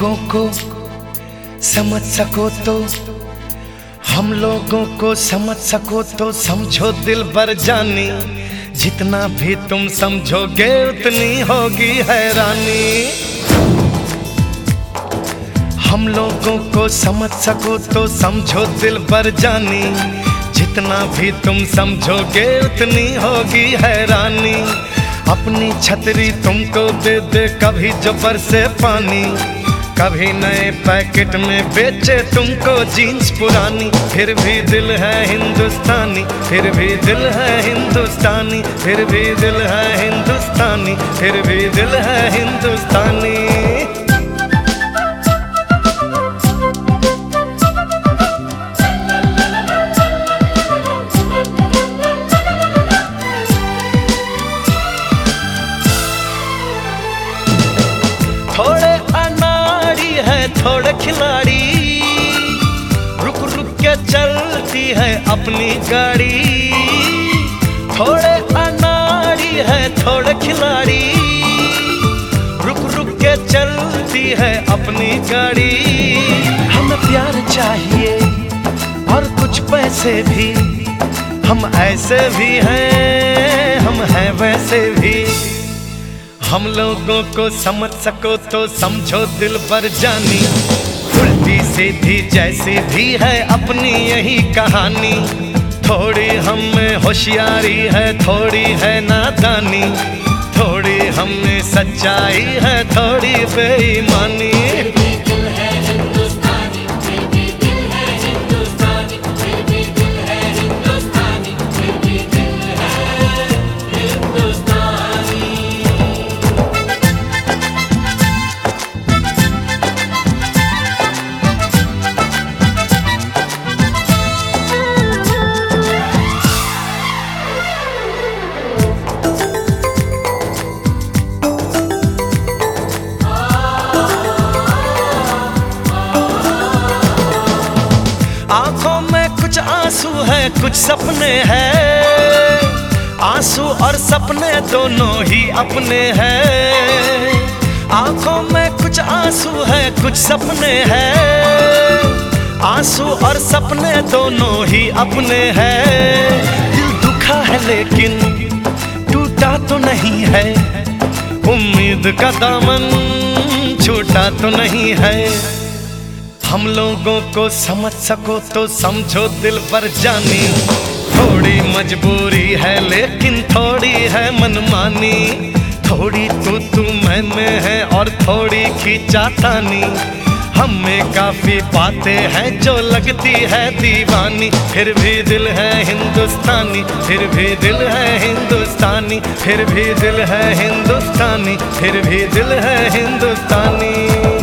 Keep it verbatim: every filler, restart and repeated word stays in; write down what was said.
लोगों को समझ सको तो, हम लोगों को समझ सको तो समझो दिल भर जानी। जितना भी तुम समझोगे उतनी होगी हैरानी। हम लोगों को समझ सको तो समझो दिल भर जानी। जितना भी तुम समझोगे उतनी होगी हैरानी। अपनी छतरी तुमको दे दे कभी जो बरसे पानी, कभी नए पैकेट में बेचे तुमको जीन्स पुरानी। फिर भी दिल है हिंदुस्तानी, फिर भी दिल है हिंदुस्तानी, फिर भी दिल है हिंदुस्तानी, फिर भी दिल है हिंदुस्तानी। थोड़े अनाड़ी है थोड़े खिलाड़ी, रुक रुक के चलती है अपनी गाड़ी। थोड़े अनाड़ी है थोड़े खिलाड़ी, रुक रुक के चलती है अपनी गाड़ी। हमें प्यार चाहिए और कुछ पैसे भी, हम ऐसे भी हैं हम हैं वैसे भी। हम लोगों को समझ सको तो समझो दिल भर जानी। उल्टी सीधी जैसी भी है अपनी यही कहानी। थोड़ी हम में होशियारी है थोड़ी है नादानी, थोड़ी हम में सच्चाई है थोड़ी बेईमानी। आंखों में कुछ आंसू है कुछ सपने हैं, आंसू और सपने दोनों ही अपने हैं। आंखों में कुछ आंसू है कुछ सपने हैं, आंसू और सपने दोनों ही अपने हैं। दिल दुखा है लेकिन टूटा तो नहीं है, उम्मीद का दामन छूटा तो नहीं है। हम लोगों को समझ सको तो समझो दिल भर जानी। थोड़ी मजबूरी है लेकिन थोड़ी है मनमानी, थोड़ी तू तू मैं मैं है और थोड़ी खींचातानी। हम में काफी बातें हैं जो लगती है दीवानी, फिर भी दिल है हिंदुस्तानी, फिर भी दिल है हिंदुस्तानी, फिर भी दिल है हिंदुस्तानी, फिर भी दिल है हिंदुस्तानी।